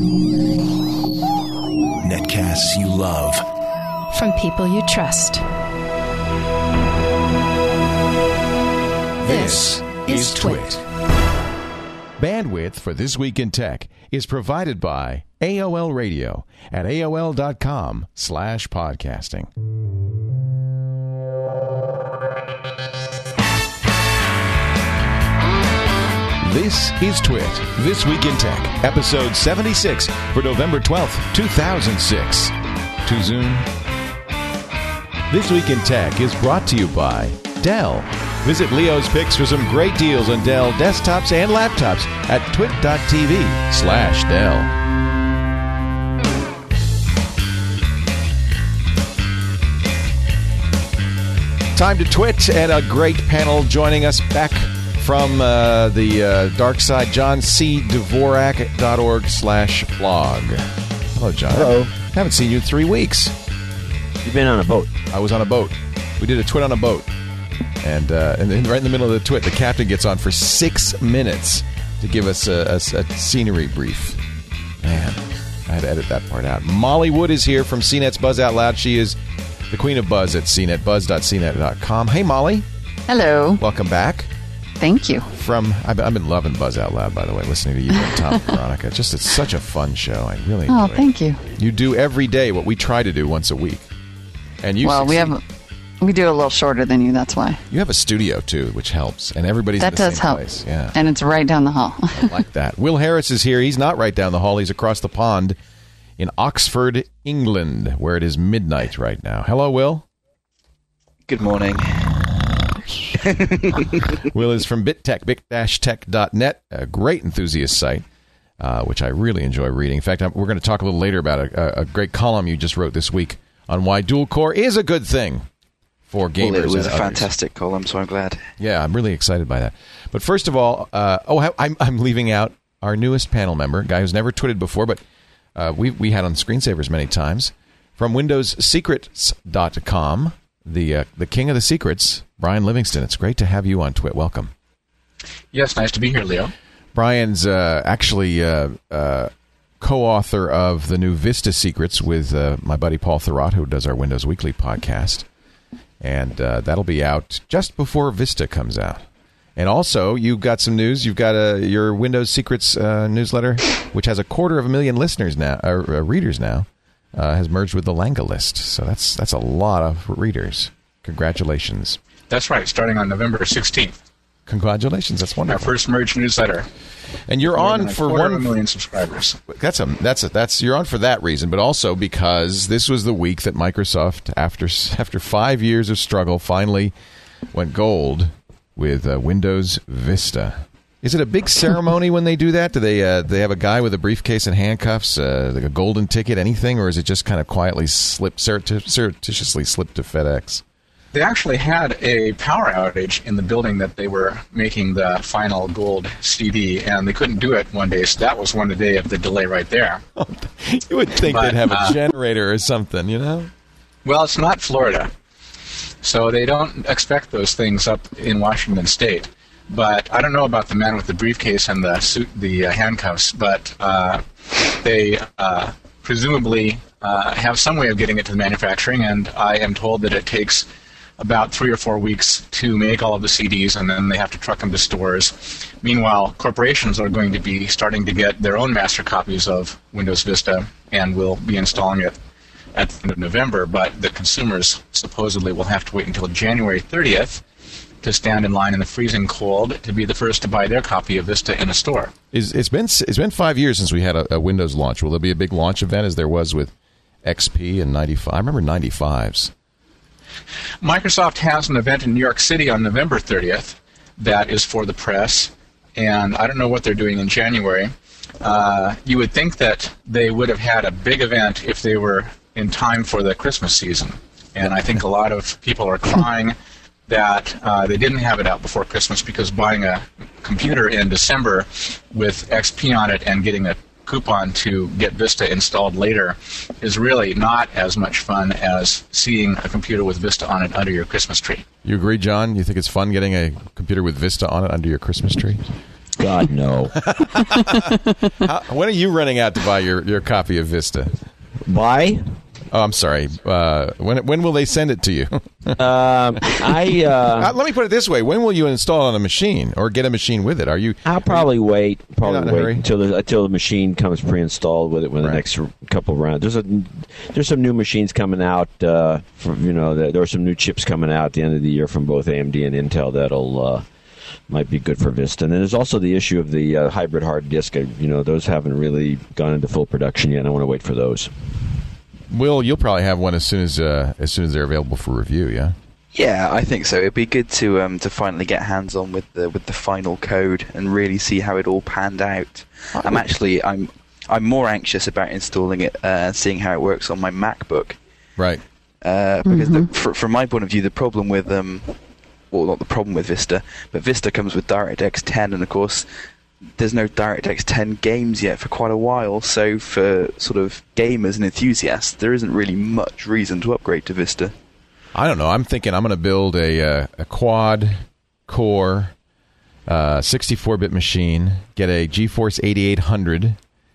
Netcasts you love. From people you trust. This is Twit. Bandwidth for This Week in Tech is provided by AOL Radio at AOL.com/podcasting. This is Twit, This Week in Tech, episode 76 for November 12th, 2006. Too soon? This Week in Tech is brought to you by Dell. Visit Leo's Picks for some great deals on Dell desktops and laptops at twit.tv/Dell. Time to Twit, and a great panel joining us back from the dark side, johncdvorak.org/blog. Hello, John. Hello. Haven't seen you in 3 weeks. You've been on a boat. I was on a boat. We did a Twit on a boat. And then right in the middle of the Twit, the captain gets on for 6 minutes to give us a scenery brief. Man, I had to edit that part out. Molly Wood is here from CNET's Buzz Out Loud. She is the queen of buzz at CNET, buzz.cnet.com. Hey, Molly. Hello. Welcome back. Thank you. I've been loving Buzz Out Loud, by the way, listening to you and Tom and Veronica. It's such a fun show. I really enjoy it. Oh, thank you. You do every day what we try to do once a week. And you succeed. We do a little shorter than you, that's why. You have a studio, too, which helps. And everybody's in the same place. Yeah. And it's right down the hall. I like that. Will Harris is here. He's not right down the hall. He's across the pond in Oxford, England, where it is midnight right now. Hello, Will. Good morning. Will is from BitTech, bit-tech.net, a great enthusiast site, which I really enjoy reading. In fact, we're going to talk a little later about a great column you just wrote this week on why dual-core is a good thing for gamers. Well, it was and a fantastic column, so I'm glad. Yeah, I'm really excited by that. But first of all, I'm leaving out our newest panel member, a guy who's never twitted before, but we had on Screensavers many times, from WindowsSecrets.com, the king of the secrets, Brian Livingston. It's great to have you on Twit. Welcome. Yes, nice to be here, Leo. Brian's actually co-author of the new Vista Secrets with my buddy Paul Thurrott, who does our Windows Weekly podcast. And that'll be out just before Vista comes out. And also, you've got some news. You've got your Windows Secrets newsletter, which has 250,000 listeners now, readers now, has merged with the Langa list. So that's a lot of readers. Congratulations. That's right, starting on November 16th. Congratulations. That's wonderful. Our first merged newsletter. And you're on for 1 million subscribers. That's you're on for that reason, but also because this was the week that Microsoft, after 5 years of struggle, finally went gold with Windows Vista. Is it a big ceremony when they do that? Do they have a guy with a briefcase and handcuffs, like a golden ticket, anything, or is it just kind of quietly surreptitiously slipped to FedEx? They actually had a power outage in the building that they were making the final gold CD, and they couldn't do it one day, so that was one day of the delay right there. You would think they'd have a generator or something, you know? Well, it's not Florida, so they don't expect those things up in Washington State. But I don't know about the man with the briefcase and the suit, the handcuffs, but they presumably have some way of getting it to the manufacturing, and I am told that it takes about 3 or 4 weeks to make all of the CDs, and then they have to truck them to stores. Meanwhile, corporations are going to be starting to get their own master copies of Windows Vista and will be installing it at the end of November, but the consumers supposedly will have to wait until January 30th to stand in line in the freezing cold to be the first to buy their copy of Vista in a store. It's been 5 years since we had a Windows launch. Will there be a big launch event as there was with XP in 95? I remember 95s. Microsoft has an event in New York City on November 30th that is for the press, and I don't know what they're doing in January. You would think that they would have had a big event if they were in time for the Christmas season, and I think a lot of people are crying that they didn't have it out before Christmas, because buying a computer in December with XP on it and getting a coupon to get Vista installed later is really not as much fun as seeing a computer with Vista on it under your Christmas tree. You agree, John? You think it's fun getting a computer with Vista on it under your Christmas tree? God, no. When are you running out to buy your copy of Vista? Why? Oh, I'm sorry. When will they send it to you? Let me put it this way: when will you install on a machine or get a machine with it? I'll probably wait. not in a hurry? Until the machine comes pre-installed with it. When the next couple of rounds, there's some new machines coming out. There are some new chips coming out at the end of the year from both AMD and Intel that'll. Might be good for Vista. And then there's also the issue of the hybrid hard disk. Those haven't really gone into full production yet, and I want to wait for those. Will, you'll probably have one as soon as they're available for review, yeah? Yeah, I think so. It'd be good to finally get hands on with the final code and really see how it all panned out. I'm more anxious about installing it and seeing how it works on my MacBook. Right. Because from my point of view, the problem with well, not the problem with Vista, but Vista comes with DirectX 10, and of course there's no DirectX 10 games yet for quite a while, so for sort of gamers and enthusiasts, there isn't really much reason to upgrade to Vista. I don't know. I'm thinking I'm going to build a quad-core 64-bit machine, get a GeForce 8800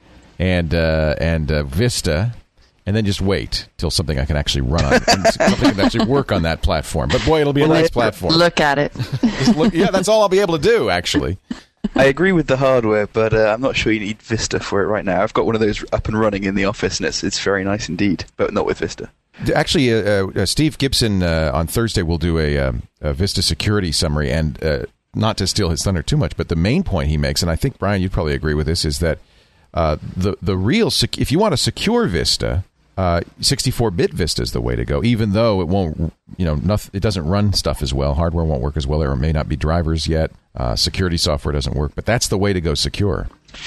and Vista, and then just wait till something I can actually run on, something can actually work on that platform. But boy, it'll be a nice platform. Look at it. Yeah, that's all I'll be able to do, actually. I agree with the hardware, but I'm not sure you need Vista for it right now. I've got one of those up and running in the office, and it's very nice indeed, but not with Vista. Actually, Steve Gibson on Thursday will do a Vista security summary, and not to steal his thunder too much, but the main point he makes, and I think, Brian, you'd probably agree with this, is that the real if you want to secure Vista, 64-bit Vista is the way to go. Even though it won't, it doesn't run stuff as well. Hardware won't work as well. There may not be drivers yet. Security software doesn't work, but that's the way to go secure.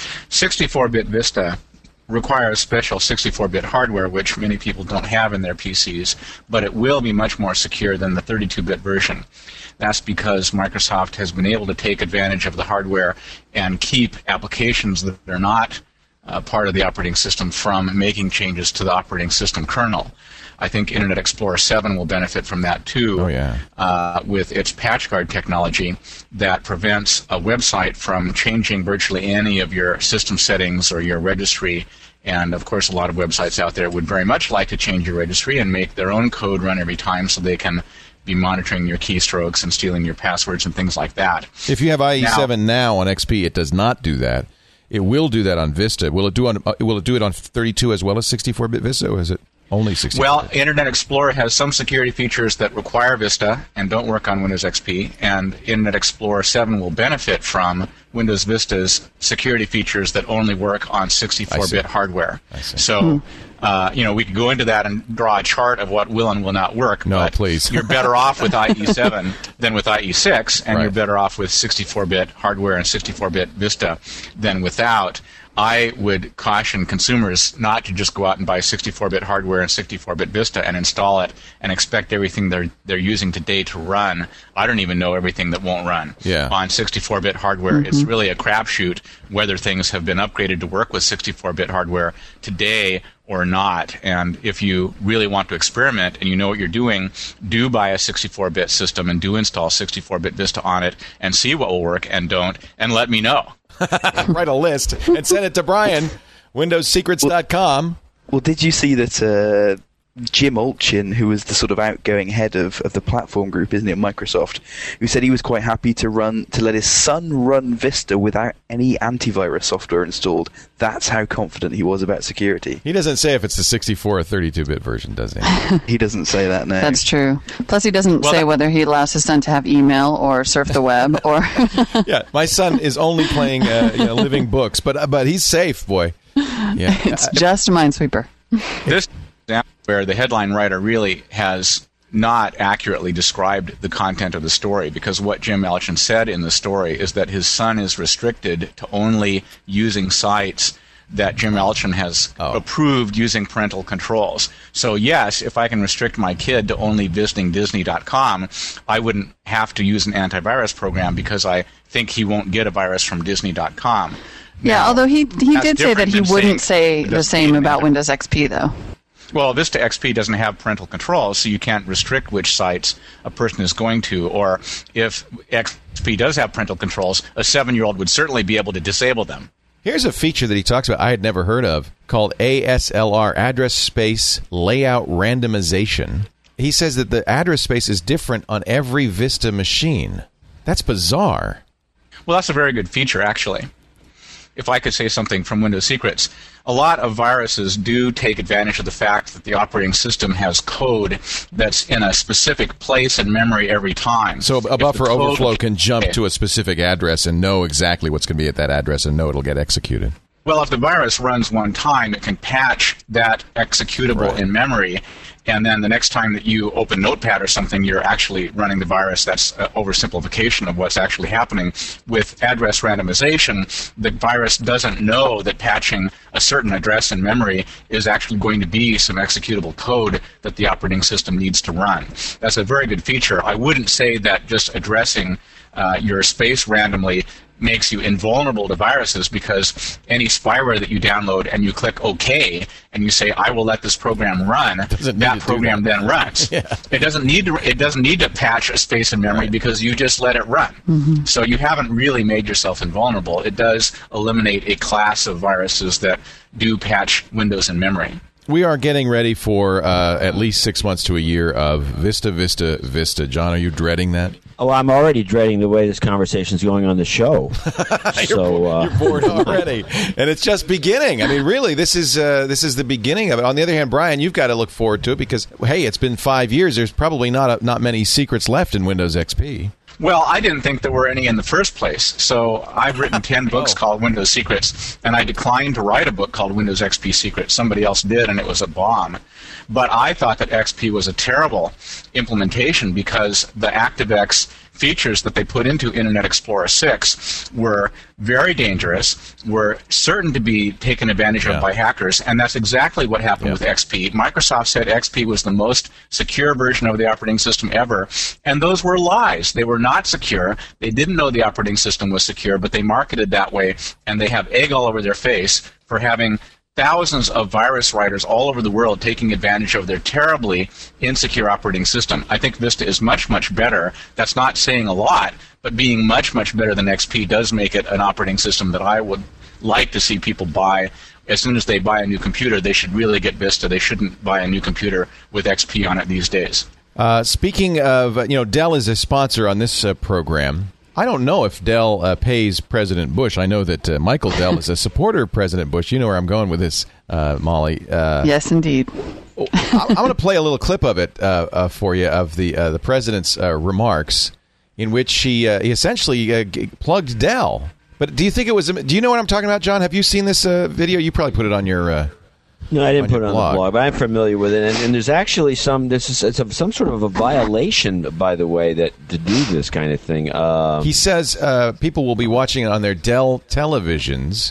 64-bit Vista requires special 64-bit hardware, which many people don't have in their PCs, but it will be much more secure than the 32-bit version. That's because Microsoft has been able to take advantage of the hardware and keep applications that are not part of the operating system from making changes to the operating system kernel. I think Internet Explorer 7 will benefit from that too. Oh, yeah. With its patch guard technology that prevents a website from changing virtually any of your system settings or your registry. And, of course, a lot of websites out there would very much like to change your registry and make their own code run every time so they can be monitoring your keystrokes and stealing your passwords and things like that. If you have IE7 now on XP, it does not do that. It will do that on Vista. Will it do it on 32 as well as 64-bit Vista, or is it only 64-bit? Well, Internet Explorer has some security features that require Vista and don't work on Windows XP, and Internet Explorer 7 will benefit from Windows Vista's security features that only work on 64-bit hardware. I see. So, we could go into that and draw a chart of what will and will not work. No, but please. You're better off with IE7 than with IE6, and you're better off with 64-bit hardware and 64-bit Vista than without. I would caution consumers not to just go out and buy 64-bit hardware and 64-bit Vista and install it and expect everything they're using today to run. I don't even know everything that won't run on 64-bit hardware. It's really a crapshoot whether things have been upgraded to work with 64-bit hardware today or not. And if you really want to experiment and you know what you're doing, do buy a 64-bit system and do install 64-bit Vista on it and see what will work and don't, and let me know. Write a list and send it to Brian, WindowsSecrets.com. Well, did you see that Jim Olchin, who was the sort of outgoing head of the platform group, isn't it, at Microsoft, who said he was quite happy to let his son run Vista without any antivirus software installed. That's how confident he was about security. He doesn't say if it's the 64 or 32-bit version, does he? He doesn't say that, no. That's true. Plus, he doesn't say whether he allows his son to have email or surf the web or. Yeah, my son is only playing living books, but he's safe, boy. Yeah, it's just a Minesweeper. This where the headline writer really has not accurately described the content of the story, because what Jim Elchin said in the story is that his son is restricted to only using sites that Jim Elchin has approved using parental controls. So yes, if I can restrict my kid to only visiting Disney.com, I wouldn't have to use an antivirus program because I think he won't get a virus from Disney.com. Yeah, although he did say that he wouldn't say the same about Windows XP, though. Well, Vista XP doesn't have parental controls, so you can't restrict which sites a person is going to. Or if XP does have parental controls, a 7-year-old would certainly be able to disable them. Here's a feature that he talks about I had never heard of called ASLR, Address Space Layout Randomization. He says that the address space is different on every Vista machine. That's bizarre. Well, that's a very good feature, actually. If I could say something from Windows Secrets, a lot of viruses do take advantage of the fact that the operating system has code that's in a specific place in memory every time. So a buffer overflow can jump to a specific address and know exactly what's going to be at that address and know it'll get executed. Well, if the virus runs one time, it can patch that executable in memory, and then the next time that you open Notepad or something, you're actually running the virus. That's an oversimplification of what's actually happening. With address randomization, the virus doesn't know that patching a certain address in memory is actually going to be some executable code that the operating system needs to run. That's a very good feature. I wouldn't say that just addressing your space randomly makes you invulnerable to viruses, because any spyware that you download and you click OK and you say, I will let this program run, that program then runs. Yeah. It doesn't need to patch a space in memory because you just let it run. Mm-hmm. So you haven't really made yourself invulnerable. It does eliminate a class of viruses that do patch Windows in memory. We are getting ready for at least 6 months to a year of Vista. John, are you dreading that? Oh, I'm already dreading the way this conversation is going on the show. You're bored already, and it's just beginning. I mean, really, this is the beginning of it. On the other hand, Brian, you've got to look forward to it because, hey, it's been 5 years. There's probably not many secrets left in Windows XP. Well, I didn't think there were any in the first place, so I've written 10 books called Windows Secrets, and I declined to write a book called Windows XP Secrets. Somebody else did, and it was a bomb. But I thought that XP was a terrible implementation because the ActiveX features that they put into Internet Explorer 6 were very dangerous, were certain to be taken advantage of by hackers, and that's exactly what happened with XP. Microsoft said XP was the most secure version of the operating system ever, and those were lies. They were not secure. They didn't know the operating system was secure, but they marketed that way, and they have egg all over their face for having thousands of virus writers all over the world taking advantage of their terribly insecure operating system. I think Vista is much, much better. That's not saying a lot, but being much, much better than XP does make it an operating system that I would like to see people buy. As soon as they buy a new computer, they should really get Vista. They shouldn't buy a new computer with XP on it these days. Speaking of, Dell is a sponsor on this program. I don't know if Dell pays President Bush. I know that Michael Dell is a supporter of President Bush. You know where I'm going with this, Molly. Yes, indeed. I'm going to play a little clip of it for you of the president's remarks, in which he essentially plugged Dell. But do you think it was? Do you know what I'm talking about, John? Have you seen this video? You probably put it on your. No, I didn't put it on the blog, but I'm familiar with it. And there's actually some sort of a violation, by the way, that to do this kind of thing. He says people will be watching it on their Dell televisions.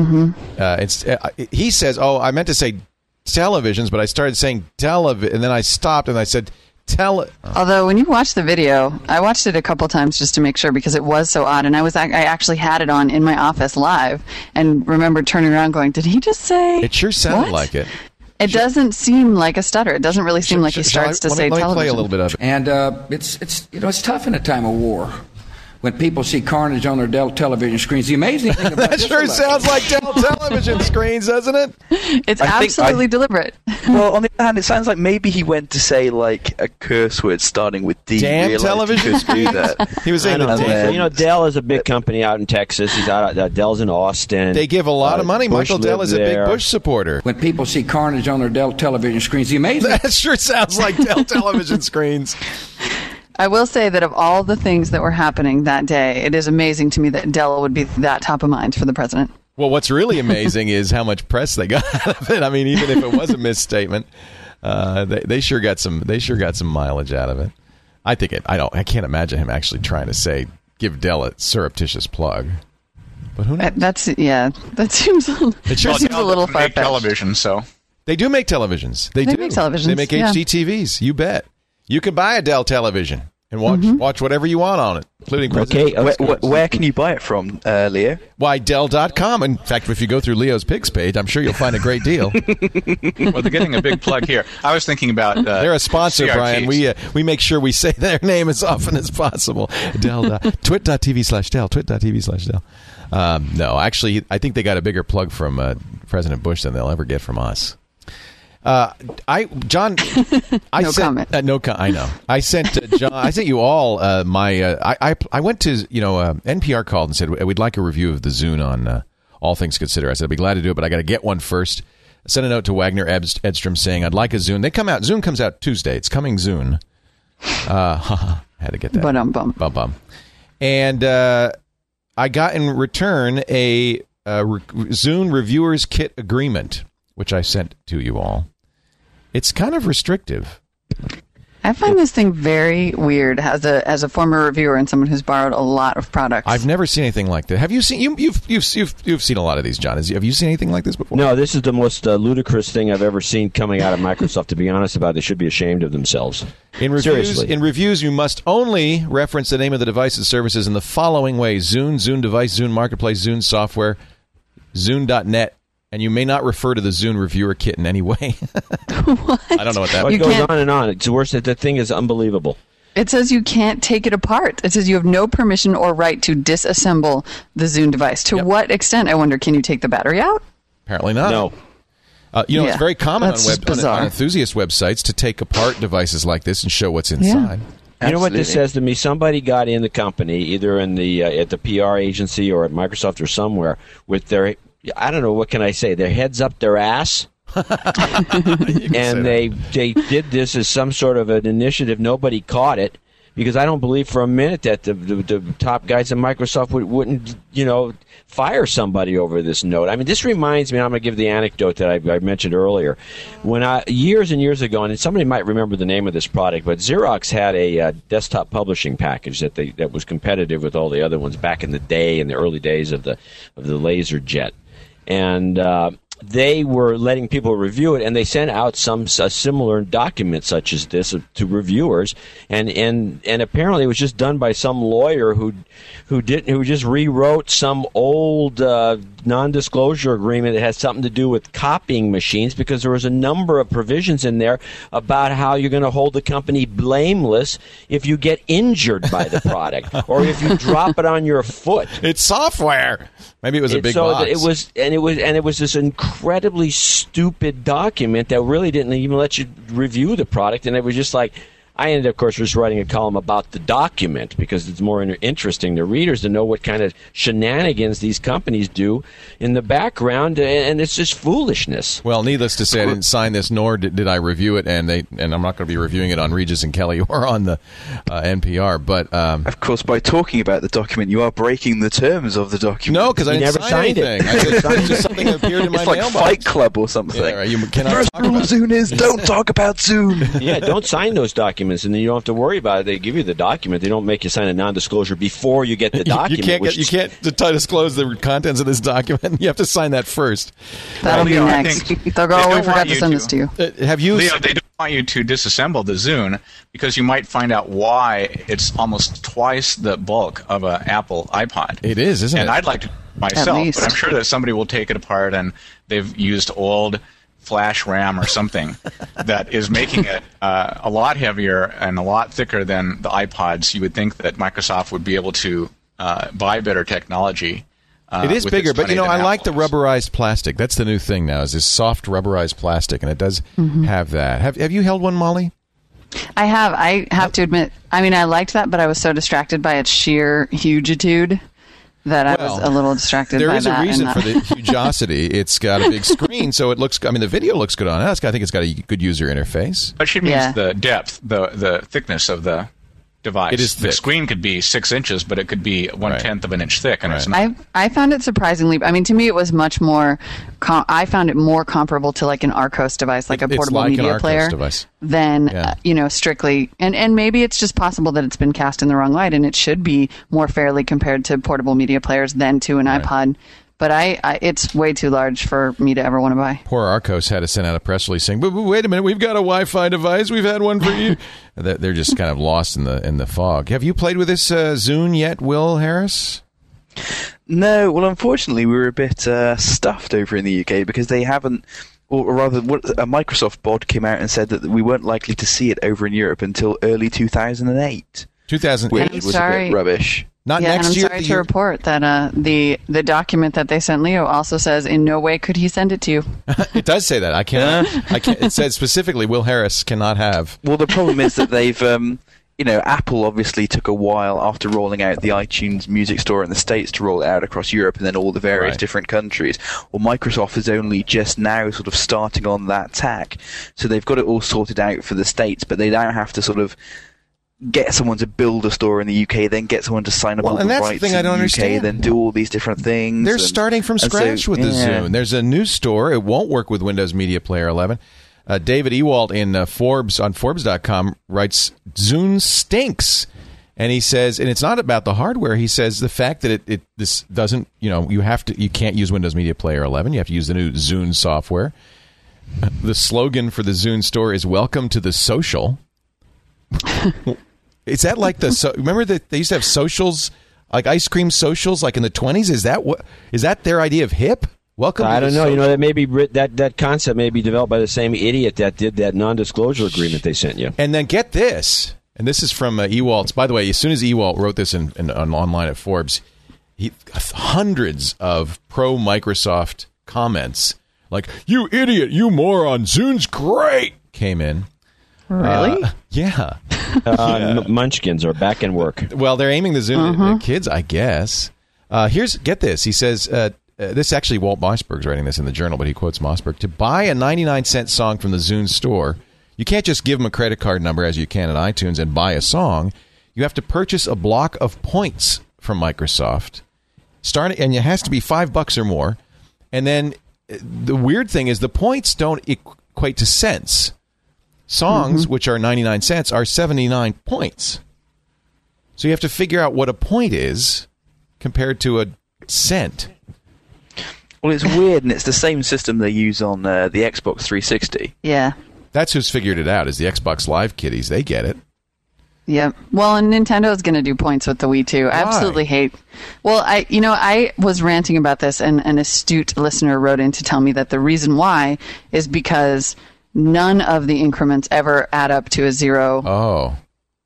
Mm-hmm. He says, I meant to say televisions, but I started saying and then I stopped and I said Although when you watch the video, I watched it a couple times just to make sure because it was so odd, and I actually had it on in my office live and remembered turning around going, did he just say It sure sounded like it. It doesn't seem like a stutter. It doesn't really seem like he starts to say television. Let me play a little bit of it. And it's tough in a time of war. When people see carnage on their Dell television screens, the amazing thing about that sure sounds like Dell television screens, doesn't it? It's absolutely deliberate. Well, on the other hand, it sounds like maybe he went to say like a curse word starting with D. Damn television screens. He was saying Dell is a big company out in Texas. He's out. Dell's in Austin. They give a lot of money. Michael Dell is a big Bush supporter. When people see carnage on their Dell television screens, the amazing that sure sounds like Dell television screens. I will say that of all the things that were happening that day, it is amazing to me that Dell would be that top of mind for the president. Well, what's really amazing is how much press they got out of it. I mean, even if it was a misstatement, they sure got some mileage out of it. I can't imagine him actually trying to give Dell a surreptitious plug. But who knows? That seems a little far-fetched. Television, so they do make televisions. They make televisions. They make HD TVs. You bet. You can buy a Dell television, and watch whatever you want on it, including Where can you buy it from, Leo? Why, Dell.com. In fact, if you go through Leo's Pigs page, I'm sure you'll find a great deal. Well, they're getting a big plug here. I was thinking about they're a sponsor, CRTs. Brian. We make sure we say their name as often as possible. Dell. Twit.tv/Dell. Twit.tv/Dell. No, actually, I think they got a bigger plug from President Bush than they'll ever get from us. John, I know. I sent John. I sent you all I went to NPR called and said we'd like a review of the Zune on All Things Considered. I said I'd be glad to do it, but I got to get one first. I sent a note to Wagner Edstrom saying I'd like a Zune. Zune comes out Tuesday. It's coming Zune. Had to get that. Bum. And I got in return a Zune Reviewers Kit Agreement, which I sent to you all. It's kind of restrictive. I find this thing very weird as a former reviewer and someone who's borrowed a lot of products. I've never seen anything like that. Have you seen? You've seen a lot of these, John. Have you seen anything like this before? No, this is the most ludicrous thing I've ever seen coming out of Microsoft. To be honest about it, they should be ashamed of themselves. In reviews, you must only reference the name of the device and services in the following ways: Zune, Zune device, Zune marketplace, Zune software, Zune.net. And you may not refer to the Zune Reviewer Kit in any way. What? I don't know what that means. It goes on and on. It's worse. The thing is unbelievable. It says you can't take it apart. It says you have no permission or right to disassemble the Zune device. To what extent, I wonder, can you take the battery out? Apparently not. No. It's very common on enthusiast websites to take apart devices like this and show what's inside. Yeah. You know what this says to me? Somebody got in the company, either in the at the PR agency or at Microsoft or somewhere, with their... I don't know, what can I say? Their heads up their ass. And they did this as some sort of an initiative. Nobody caught it, because I don't believe for a minute that the top guys at Microsoft wouldn't fire somebody over this note. I mean, this reminds me, I'm going to give the anecdote that I mentioned earlier. When years and years ago, and somebody might remember the name of this product, but Xerox had a desktop publishing package that was competitive with all the other ones back in the day, in the early days of the LaserJet. And they were letting people review it, and they sent out a similar document such as this to reviewers, and apparently it was just done by some lawyer who just rewrote some old non-disclosure agreement that has something to do with copying machines, because there was a number of provisions in there about how you're going to hold the company blameless if you get injured by the product or if you drop it on your foot. It's software. Maybe it was a big box. It was this incredibly stupid document that really didn't even let you review the product, and it was just like, I ended up, of course, just writing a column about the document because it's more interesting to readers to know what kind of shenanigans these companies do in the background, and it's just foolishness. Well, needless to say, I didn't sign this, nor did I review it, and I'm not going to be reviewing it on Regis and Kelly or on the NPR. But of course, by talking about the document, you are breaking the terms of the document. No, because I didn't sign anything. It's just something that appeared in my mailbox. It's like Fight Club or something. Yeah, right. You cannot First rule of Zune is don't talk about Zune. Yeah, don't sign those documents. And then you don't have to worry about it. They give you the document. They don't make you sign a non-disclosure before you get the document. You can't disclose the contents of this document. You have to sign that first. That'll be next. They'll go, we forgot to send this to you. Leo, they don't want you to disassemble the Zune because you might find out why it's almost twice the bulk of an Apple iPod. It is, isn't it? And I'd like to myself, but I'm sure that somebody will take it apart and they've used old flash RAM or something that is making it a lot heavier and a lot thicker than the iPods. You would think that Microsoft would be able to buy better technology. It is bigger, but I like the rubberized plastic. That's the new thing now, is this soft rubberized plastic, and it does have that. Have you held one, Molly? I have. I have to admit, I liked that, but I was so distracted by its sheer hugitude that I was a little distracted by that. There is a reason for the hugosity. It's got a big screen, so it looks... the video looks good on it. I think it's got a good user interface. But she means the depth, the thickness of the device. It is thick. The screen could be 6 inches, but it could be 1/10 of an inch thick. And it's not. I found it surprisingly... to me, it was much more... I found it more comparable to like an Arcos device, like a portable media player, than strictly... And maybe it's just possible that it's been cast in the wrong light, and it should be more fairly compared to portable media players than to an iPod. But it's way too large for me to ever want to buy. Poor Arcos had to send out a press release saying, but wait a minute, we've got a Wi-Fi device. We've had one for you. They're just kind of lost in the fog. Have you played with this Zune yet, Will Harris? No, well, unfortunately, we were a bit stuffed over in the UK because they haven't, or rather, a Microsoft bod came out and said that we weren't likely to see it over in Europe until early 2008. 2008 was a bit rubbish. Not yeah, next and I'm year. sorry to report that the document that they sent Leo also says in no way could he send it to you. It does say that. I can't. It says specifically Will Harris cannot have. Well, the problem is that they've, Apple obviously took a while after rolling out the iTunes Music Store in the States to roll it out across Europe and then all the various different countries. Well, Microsoft is only just now sort of starting on that tack. So they've got it all sorted out for the States, but they now have to sort of get someone to build a store in the UK, then get someone to sign up all the rights in the UK, then do all these different things. They're starting from scratch with the Zune. There's a new store. It won't work with Windows Media Player 11. David Ewald in Forbes on Forbes.com writes, Zune stinks. And he says, and it's not about the hardware. He says the fact that this doesn't, you can't use Windows Media Player 11. You have to use the new Zune software. The slogan for the Zune store is "Welcome to the Social." Is that like remember that they used to have socials, like ice cream socials, like in the 1920s? Is that their idea of hip? Welcome. I don't know. That may be that concept may be developed by the same idiot that did that non-disclosure agreement they sent you. And then get this, and this is from Ewald's. By the way, as soon as Ewald wrote this online at Forbes, hundreds of pro Microsoft comments like "You idiot, you moron, Zune's great" came in. Really? Yeah. Munchkins are back in work. Well, they're aiming the Zune at kids, I guess. Get this. He says, this actually, Walt Mossberg's writing this in the Journal, but he quotes Mossberg. To buy a 99-cent song from the Zune store, you can't just give them a credit card number as you can at iTunes and buy a song. You have to purchase a block of points from Microsoft, and it has to be $5 or more. And then the weird thing is the points don't equate to cents. Songs, which are 99 cents, are 79 points. So you have to figure out what a point is compared to a cent. Well, it's weird, and it's the same system they use on the Xbox 360. Yeah. That's who's figured it out, is the Xbox Live kiddies. They get it. Yeah. Well, and Nintendo's going to do points with the Wii, too. I absolutely hate... Well, I was ranting about this, and an astute listener wrote in to tell me that the reason why is because none of the increments ever add up to a zero. Oh.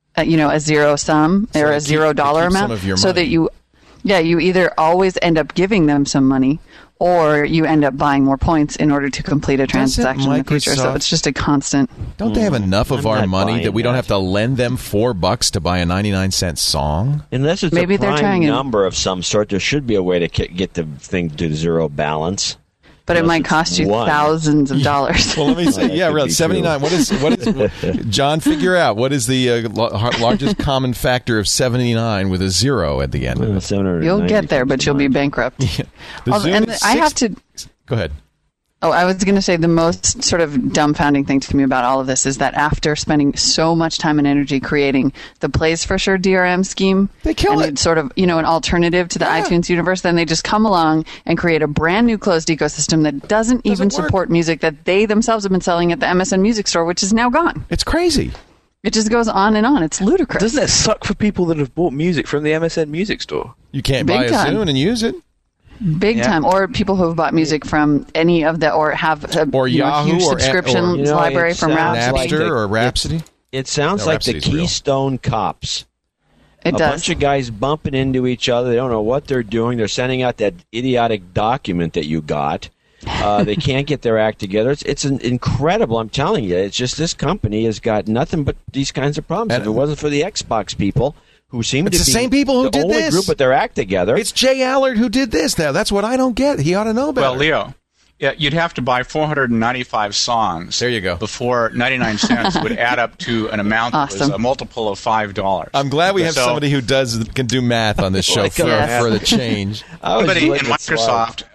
A zero sum or a $0 amount. Some of your so money. that you either always end up giving them some money or you end up buying more points in order to complete a transaction in the future. So it's just a constant. Don't they have enough of our money that we don't have to lend them $4 to buy a 99-cent song? Unless it's Maybe a they're prime trying number of some sort, there should be a way to get the thing to zero balance. But it might cost you thousands of dollars. Well, let me say, really, 79. What is John? Figure out what is the largest common factor of 79 with a zero at the end. You'll get there, but you'll be bankrupt. Yeah. I have to. Go ahead. Oh, I was going to say the most sort of dumbfounding thing to me about all of this is that after spending so much time and energy creating the Plays for Sure DRM scheme, they kill it. It's sort of, an alternative to the iTunes universe, then they just come along and create a brand new closed ecosystem that doesn't even support music that they themselves have been selling at the MSN Music Store, which is now gone. It's crazy. It just goes on and on. It's ludicrous. Doesn't it suck for people that have bought music from the MSN Music Store? You can't buy a Zune and use it. Big time. Or people who have bought music from any of the, or have a Yahoo huge subscription library from Rhapsody. Napster or Rhapsody. It sounds like the Keystone Cops. It does. A bunch of guys bumping into each other. They don't know what they're doing. They're sending out that idiotic document that you got. They can't get their act together. It's incredible. I'm telling you. It's just this company has got nothing but these kinds of problems. If it wasn't for the Xbox people, who seem to be the same people who did only this. Group with their act together. It's Jay Allard who did this. Now that's what I don't get. He ought to know better. Well, Leo, you'd have to buy 495 songs. There you go. Before 99 cents would add up to an amount that was a multiple of $5. I'm glad we have somebody who can do math on this show for the change. Somebody in Microsoft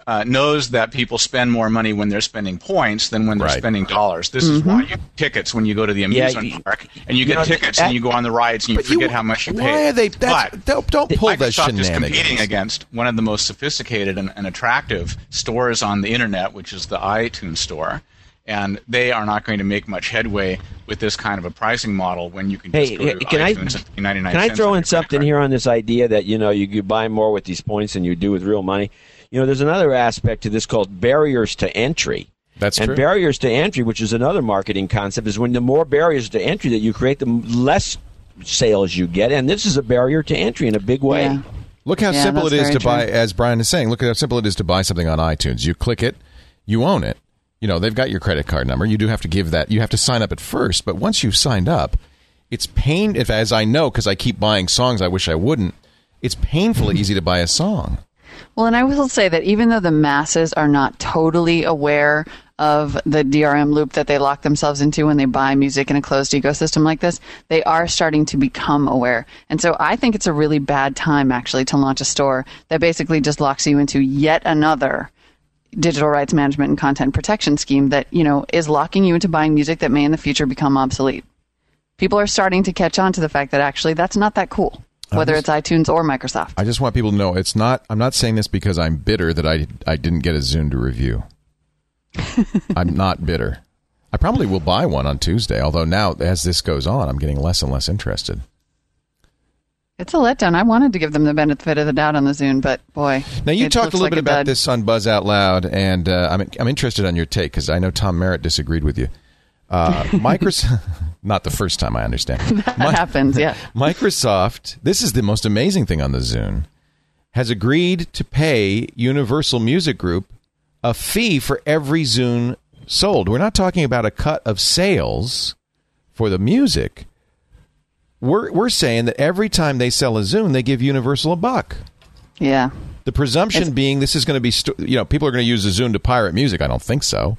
knows that people spend more money when they're spending points than when they're spending dollars. This is why you get tickets when you go to the amusement park, and you get tickets and you go on the rides and you forget how much you pay. Why are they? Don't pull those Microsoft is shenanigans. competing against one of the most sophisticated and attractive stores on the internet, which is the iTunes Store. And they are not going to make much headway with this kind of a pricing model when you can just go to iTunes and pay 99 cents. Can I throw in something card. here on this idea that, you buy more with these points than you do with real money? There's another aspect to this called barriers to entry. That's true. And barriers to entry, which is another marketing concept, is when the more barriers to entry that you create, the less sales you get. And this is a barrier to entry in a big way. Yeah. Look how simple it is to buy, as Brian is saying, look at how simple it is to buy something on iTunes. You click it, you own it. They've got your credit card number. You do have to give that. You have to sign up at first. But once you've signed up, it's as I know, because I keep buying songs I wish I wouldn't, it's painfully easy to buy a song. Well, and I will say that even though the masses are not totally aware of the DRM loop that they lock themselves into when they buy music in a closed ecosystem like this, they are starting to become aware. And so I think it's a really bad time, actually, to launch a store that basically just locks you into yet another digital rights management and content protection scheme that, is locking you into buying music that may in the future become obsolete. People are starting to catch on to the fact that actually that's not that cool, whether it's iTunes or Microsoft. I just want people to know it's not. I'm not saying this because I'm bitter that I didn't get a Zune to review. I'm not bitter. I probably will buy one on Tuesday, although now as this goes on, I'm getting less and less interested. It's a letdown. I wanted to give them the benefit of the doubt on the Zune, but boy. Now, you talked a little bit about this on Buzz Out Loud, and I'm interested on your take because I know Tom Merritt disagreed with you. Microsoft, not the first time, I understand. That happens, yeah. Microsoft, this is the most amazing thing on the Zune, has agreed to pay Universal Music Group a fee for every Zune sold. We're not talking about a cut of sales for the music. We're saying that every time they sell a Zune, they give Universal $1. Yeah. The presumption being this is going to be, people are going to use the Zune to pirate music. I don't think so.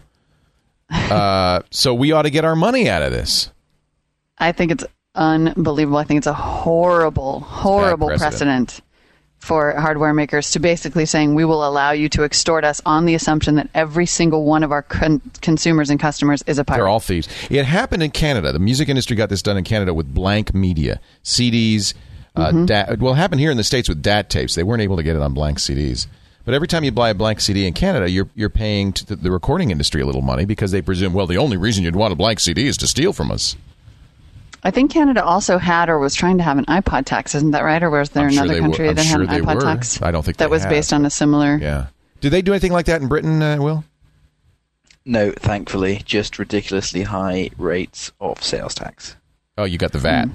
So we ought to get our money out of this. I think it's unbelievable. I think it's a horrible precedent for hardware makers to basically saying we will allow you to extort us on the assumption that every single one of our consumers and customers is a pirate. They're all thieves. It happened in Canada. The music industry got this done in Canada with blank media, CDs. It happened here in the States with DAT tapes. They weren't able to get it on blank CDs. But every time you buy a blank CD in Canada, you're paying to the recording industry a little money because they presume, well, the only reason you'd want a blank CD is to steal from us. I think Canada also had or was trying to have an iPod tax, isn't that right? Or was there another country that had an iPod tax? I don't think that was based on a similar. Yeah. Did they do anything like that in Britain, Will? No, thankfully, just ridiculously high rates of sales tax. Oh, you got the VAT.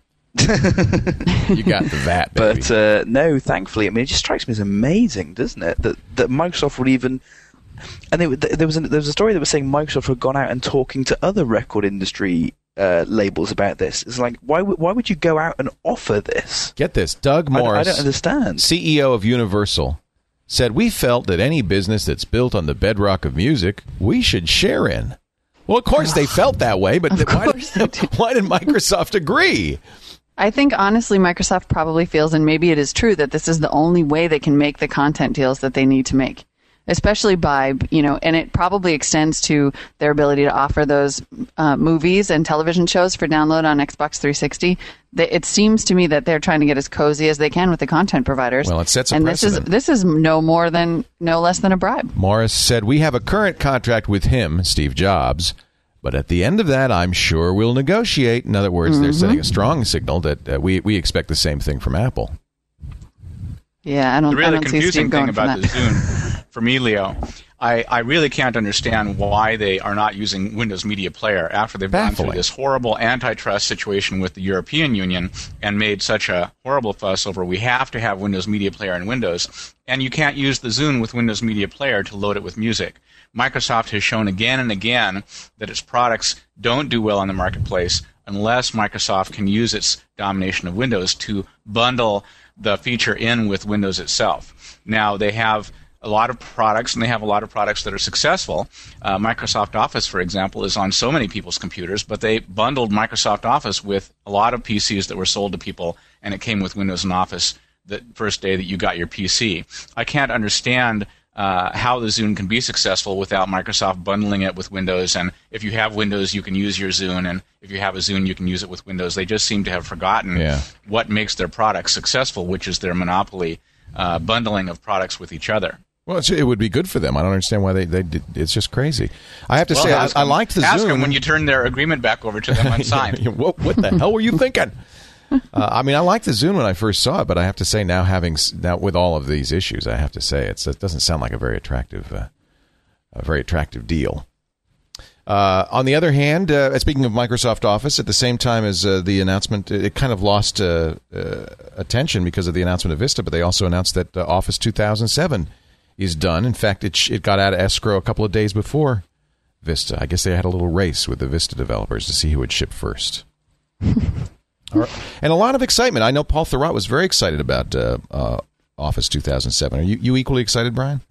You got the VAT, baby. But no, thankfully, I mean, it just strikes me as amazing, doesn't it, that Microsoft would even. And there was a story that was saying Microsoft had gone out and talking to other record industry labels about this. It's like, why would you go out and offer this? Get this, Doug Morris, I don't understand. CEO of Universal, said, "We felt that any business that's built on the bedrock of music, we should share in." Well, of course they felt that way, but why did Microsoft agree? I think, honestly, Microsoft probably feels, and maybe it is true, that this is the only way they can make the content deals that they need to make. Especially by, and it probably extends to their ability to offer those movies and television shows for download on Xbox 360. It seems to me that they're trying to get as cozy as they can with the content providers. Well, it sets a precedent. This is no less than a bribe. Morris said, "We have a current contract with him, Steve Jobs, but at the end of that, I'm sure we'll negotiate." In other words, they're sending a strong signal that we expect the same thing from Apple. Yeah, I don't. The really I don't confusing see Steve thing about the Zune, for me, Leo, I really can't understand why they are not using Windows Media Player after they've gone through this horrible antitrust situation with the European Union and made such a horrible fuss over we have to have Windows Media Player in Windows, and you can't use the Zune with Windows Media Player to load it with music. Microsoft has shown again and again that its products don't do well on the marketplace unless Microsoft can use its domination of Windows to bundle the feature in with Windows itself. Now, they have a lot of products, and they have a lot of products that are successful. Microsoft Office, for example, is on so many people's computers, but they bundled Microsoft Office with a lot of PCs that were sold to people, and it came with Windows and Office the first day that you got your PC. I can't understand how the Zune can be successful without Microsoft bundling it with Windows. And if you have Windows, you can use your Zune, and if you have a Zune, you can use it with Windows. They just seem to have forgotten what makes their products successful, which is their monopoly bundling of products with each other. Well, it would be good for them. I don't understand why they did. It's just crazy. I have to say, I liked the Zune. Ask them when you turn their agreement back over to them unsigned. What the hell were you thinking? I mean, I liked the Zune when I first saw it, but I have to say now with all of these issues, I have to say it doesn't sound like a very attractive deal. On the other hand, speaking of Microsoft Office, at the same time as the announcement, it kind of lost attention because of the announcement of Vista, but they also announced that Office 2007 is done. In fact, it got out of escrow a couple of days before Vista. I guess they had a little race with the Vista developers to see who would ship first. And a lot of excitement. I know Paul Thurrott was very excited about Office 2007. Are you equally excited, Brian?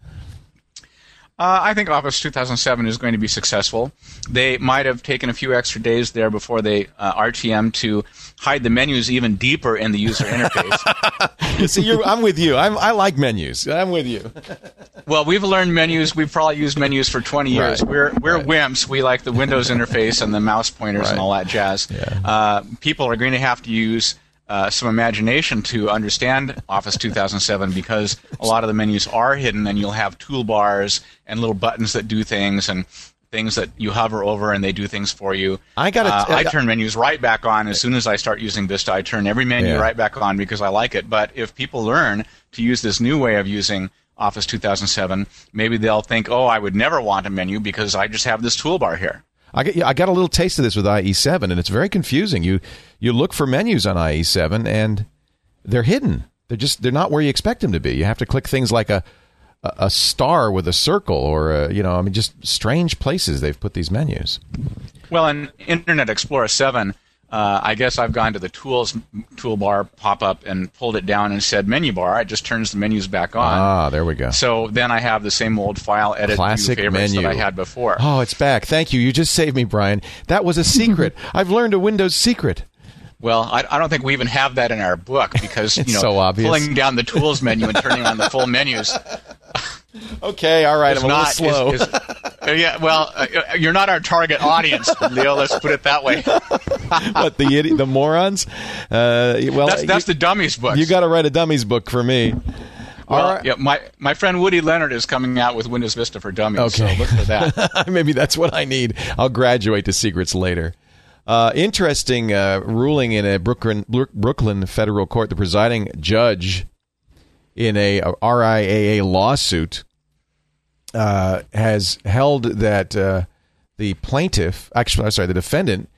I think Office 2007 is going to be successful. They might have taken a few extra days there before they RTM to hide the menus even deeper in the user interface. You see, I'm with you. I like menus. I'm with you. Well, we've learned menus. We've probably used menus for 20 years. Right. We're wimps. We like the Windows interface and the mouse pointers and all that jazz. Yeah. People are going to have to use some imagination to understand Office 2007 because a lot of the menus are hidden, and you'll have toolbars and little buttons that do things and things that you hover over and they do things for you. I turn menus right back on as soon as I start using Vista. I turn every menu right back on because I like it. But if people learn to use this new way of using Office 2007, maybe they'll think, oh, I would never want a menu because I just have this toolbar here. I got a little taste of this with IE7, and it's very confusing. You look for menus on IE7, and they're hidden. They're not where you expect them to be. You have to click things like a star with a circle, or just strange places they've put these menus. Well, in Internet Explorer 7, I guess I've gone to the toolbar pop-up and pulled it down and said menu bar. It just turns the menus back on. Ah, there we go. So then I have the same old file edit classic favorites menu that I had before. Oh, it's back. Thank you. You just saved me, Brian. That was a secret. I've learned a Windows secret. Well, I don't think we even have that in our book because so obvious. Pulling down the tools menu and turning on the full menus. Okay, all right. I'm a little slow. You're not our target audience, Leo. Let's put it that way. What, the morons? That's the dummies book. You got to write a dummies book for me. Well, all right. Yeah, my friend Woody Leonard is coming out with Windows Vista for Dummies. Okay. So look for that. Maybe that's what I need. I'll graduate to secrets later. Interesting ruling in a Brooklyn federal court. The presiding judge in a RIAA lawsuit has held that the defendant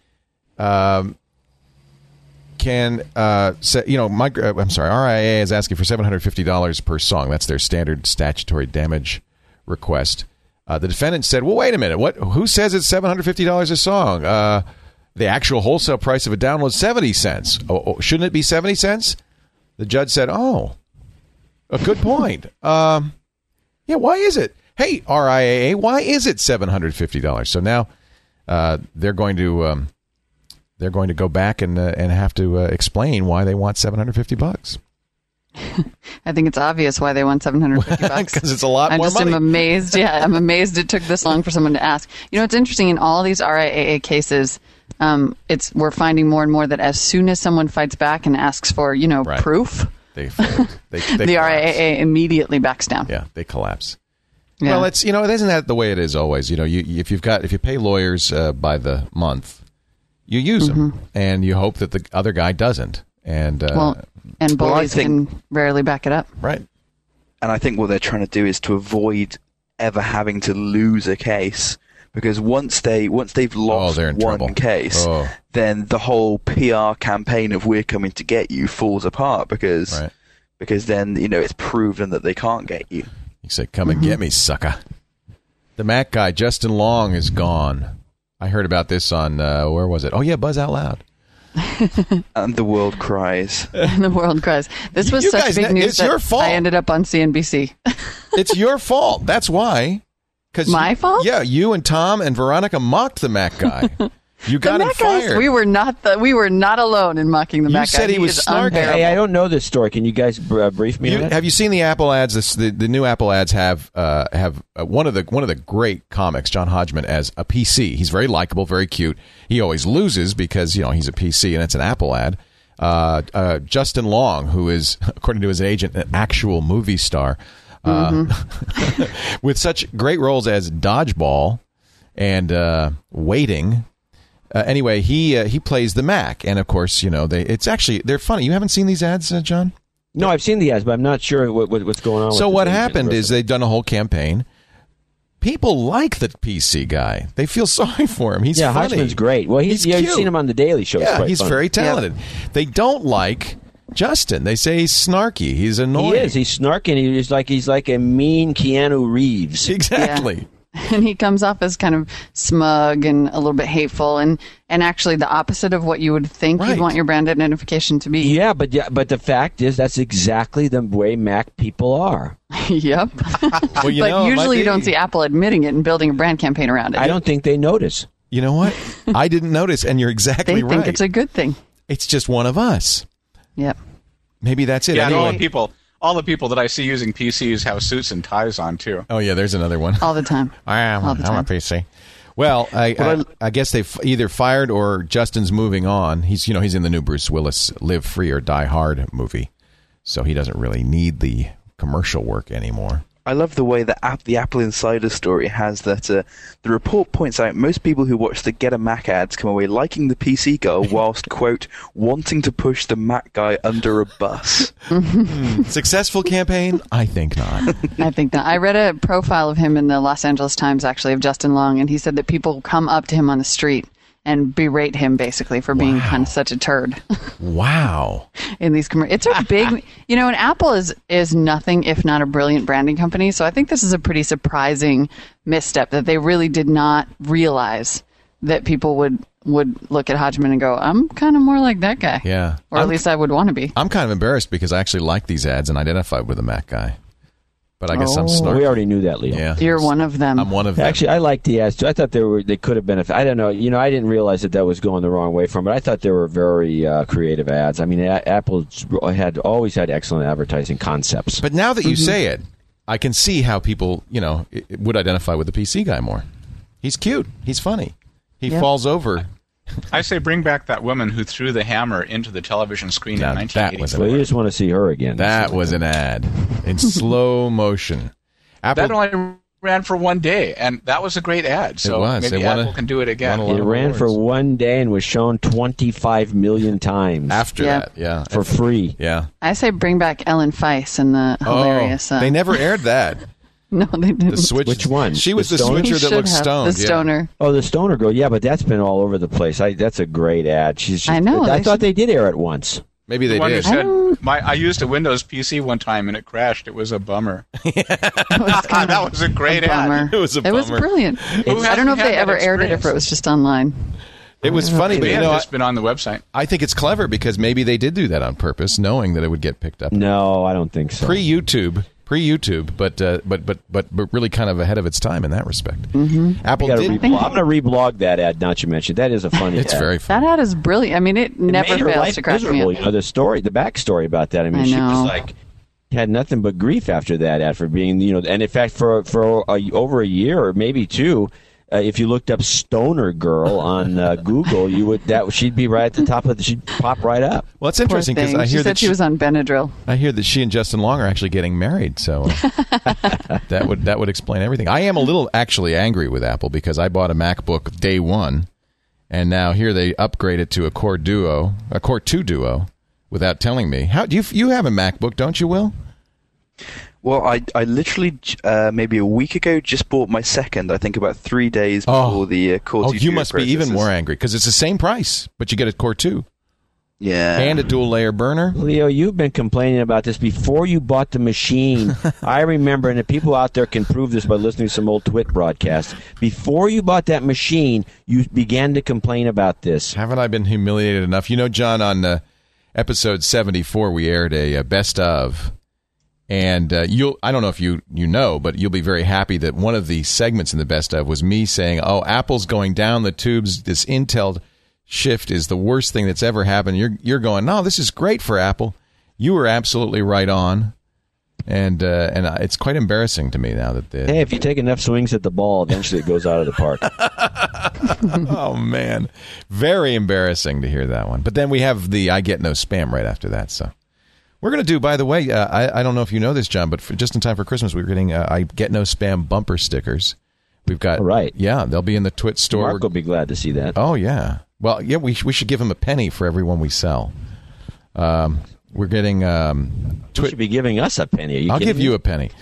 can say, RIAA is asking for $750 per song. That's their standard statutory damage request. The defendant said, well, wait a minute. Who says it's $750 a song? The actual wholesale price of a download is 70 cents. Oh, shouldn't it be 70 cents? The judge said, oh, a good point. Why is it? Hey, RIAA, why is it $750? So now they're going to go back and have to explain why they want $750. I think it's obvious why they want $750 because it's a lot more money. I'm amazed. Yeah, I'm amazed it took this long for someone to ask. It's interesting in all these RIAA cases. We're finding more and more that as soon as someone fights back and asks for proof, they the collapse. RIAA immediately backs down. Yeah, they collapse. Yeah. Well, it's isn't that the way it is always? If you pay lawyers by the month, you use them, and you hope that the other guy doesn't. And bullies can rarely back it up. Right. And I think what they're trying to do is to avoid ever having to lose a case, because once they've lost one case, then the whole PR campaign of "we're coming to get you" falls apart because then it's proven that they can't get you. He said, "Come and get me, sucker." The Mac guy, Justin Long, is gone. I heard about this on where was it? Oh yeah, Buzz Out Loud. And the world cries. And the world cries. This was such big news that your fault. I ended up on CNBC. It's your fault. That's why. My fault? Yeah, you and Tom and Veronica mocked the Mac guy. You got the him Mac guys, fired. we were not alone in mocking the You Mac said guy. he was is snarky. unbearable. Hey, I don't know this story. Can you guys brief me on it? Have you seen the Apple ads? The new Apple ads have one of the great comics, John Hodgman, as a PC. He's very likable, very cute. He always loses because he's a PC and it's an Apple ad. Justin Long, who is, according to his agent, an actual movie star, with such great roles as Dodgeball and Waiting. Anyway, he plays the Mac, and of course, they're funny. You haven't seen these ads, John? No, I've seen the ads, but I'm not sure what's going on. So with what the happened is they've done a whole campaign. People like the PC guy. They feel sorry for him. He's funny. Hodgman's great. Well, he's cute. You've seen him on the Daily Show. Yeah, he's funny. very talented. They don't like Justin. They say he's snarky. He's annoying. He is. He's snarky. He's like a mean Keanu Reeves. Exactly. Yeah. And he comes off as kind of smug and a little bit hateful, and actually the opposite of what you would think you'd want your brand identification to be. Yeah, but the fact is that's exactly the way Mac people are. Yep. Well, but usually you don't see Apple admitting it and building a brand campaign around it. I don't think they notice. You know what? I didn't notice, and you're exactly they right. think it's a good thing. It's just one of us. Yep. Maybe that's it. Yeah, Anyway. all the people that I see using PCs have suits and ties on too. Oh yeah, there's another one. All the time. I'm a PC. Well, I guess they've either fired or Justin's moving on. He's in the new Bruce Willis Live Free or Die Hard movie, so he doesn't really need the commercial work anymore. I love the way that the Apple Insider story has that the report points out most people who watch the Get a Mac ads come away liking the PC guy whilst, quote, wanting to push the Mac guy under a bus. Successful campaign? I think not. I think not. I read a profile of him in the Los Angeles Times, actually, of Justin Long, and he said that people come up to him on the street and berate him basically for being kind of such a turd. Wow. In these commercials. It's a big, and Apple is nothing if not a brilliant branding company. So I think this is a pretty surprising misstep that they really did not realize that people would look at Hodgman and go, I'm kind of more like that guy. Yeah. Or at least I would want to be. I'm kind of embarrassed because I actually like these ads and identified with the Mac guy. But I guess I'm snarky. We already knew that, Leo. Yeah. You're one of them. I'm one of them. Actually, I liked the ads too. I thought they could have been. I don't know. I didn't realize that was going the wrong way from it. I thought they were very creative ads. I mean, Apple always had excellent advertising concepts. But now that you say it, I can see how people, would identify with the PC guy more. He's cute. He's funny. He falls over. I say bring back that woman who threw the hammer into the television screen in 1980. Well, you just want to see her again. That was an ad in slow motion. Apple, that only ran for one day, and that was a great ad. So maybe Apple can do it again. It ran for one day and was shown 25 million times. After that, yeah. For free. Yeah. I say bring back Ellen Feist and the hilarious... they never aired that. No, they didn't. Which one? She was the stoner? switcher that looked stoned. The stoner. Oh, the stoner girl. Yeah, but that's been all over the place. That's a great ad. I know. I thought they did air it once. Maybe they did. I used a Windows PC one time and it crashed. It was a bummer. That was a great ad. It was a bummer. It was brilliant. I don't know if they ever aired it, if it was just online. It was funny, but it's been on the website. I think it's clever because maybe they did do that on purpose, knowing that it would get picked up. No, I don't think so. Pre-YouTube, but really kind of ahead of its time in that respect. Mm-hmm. Apple did. I'm going to reblog that ad. Now that you mentioned, that is a funny. It's ad. very funny. That ad is brilliant. I mean, it never fails to crack me up. The backstory about that. I mean, she was like had nothing but grief after that ad for being, and in fact, for over a year or maybe two. If you looked up Stoner Girl on Google, she'd be right at the top she'd pop right up. Well, it's interesting because I hear that she was on Benadryl. I hear that she and Justin Long are actually getting married, so that would explain everything. I am a little actually angry with Apple because I bought a MacBook day one, and now here they upgrade it to a Core 2 Duo, without telling me. How do you have a MacBook? Don't you, Will? Well, I literally maybe a week ago just bought my second. I think about 3 days before the Core 2. You must be even more angry because it's the same price, but you get a Core 2. Yeah, and a dual layer burner. Leo, you've been complaining about this before you bought the machine. I remember, and the people out there can prove this by listening to some old Twit broadcasts. Before you bought that machine, you began to complain about this. Haven't I been humiliated enough? John, on episode 74, we aired a best of. And I don't know if you know, but you'll be very happy that one of the segments in the best of was me saying, "Oh, Apple's going down the tubes. This Intel shift is the worst thing that's ever happened." You're going, "No, this is great for Apple." You were absolutely right on, and it's quite embarrassing to me now that hey, if you take enough swings at the ball, eventually it goes out of the park. Oh man, very embarrassing to hear that one. But then we have the "I get no spam" right after that, so. We're going to do, by the way, I don't know if you know this, John, but just in time for Christmas, we're getting I Get No Spam bumper stickers. We've got, right. Yeah, they'll be in the Twit store. Mark will be glad to see that. Oh, yeah. Well, yeah, we should give him a penny for every one we sell. We're getting... You should be giving us a penny. I'll give you a penny.